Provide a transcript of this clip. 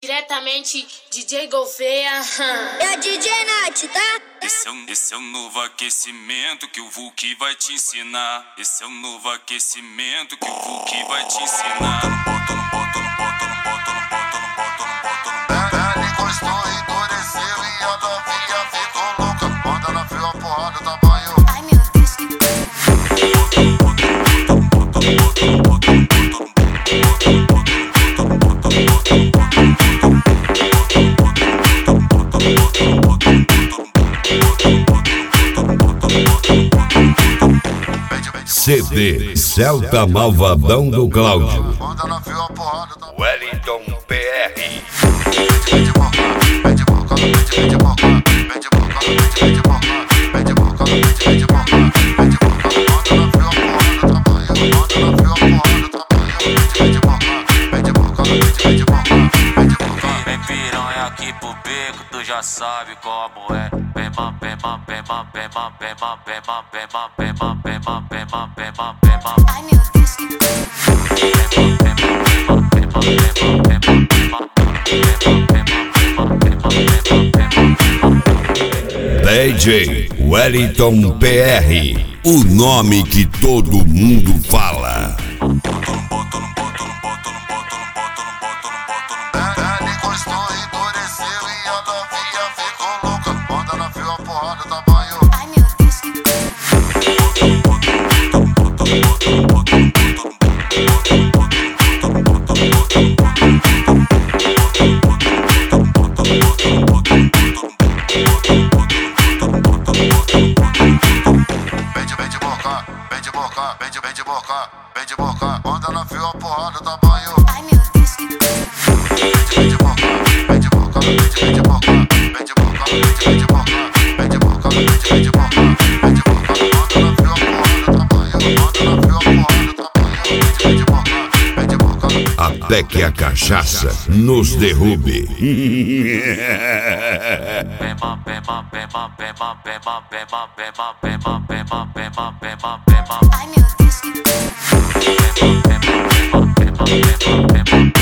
Diretamente, DJ Gouveia. É a DJ Nath, tá? Esse é o novo aquecimento que o Vulk vai te ensinar. Esse é o novo aquecimento que o Vulk vai te ensinar. Ele encostou, endureceu e a novinha ficou louca. Quando ela viu a porrada, tamanho. Ai, meu Deus, que CD Celta Malvadão do Cláudio. Quando ela viu a porrada, tamanho. Wellington PR. Vem piranha aqui pro beco, tu já sabe como é. Bema, bema, bema, bema, bema, bema, bema, bema, bema, bema, bema, bema. ai, meu Deus, que DJ Wellington PR. O nome que todo mundo fala. Ele encostou, endureceu e a novinha ficou louca. Quando ela viu a porrada, tamanho. ai, meu Deus, que Vem de boca, vem de boca, vem de boca, vem de boca. Quando ela viu a porrada, tamanho. ai, meu Deus, que Vem de boca, vem de boca, vem de boca, vem de boca, vem de boca, vem de boca, vem de boca, vem de boca. Quando ela viu a porrada, tamanho. Quando ela viu a porrada, tamanho. Vem de boca, vem de boca. Até que a cachaça nos derrube. Bema, bema, bema, bema, bema, bema, bema, bema, bema, bema, bema, bema. ai, meu Deus, que Bema, bema, bema, bema, bema, bema.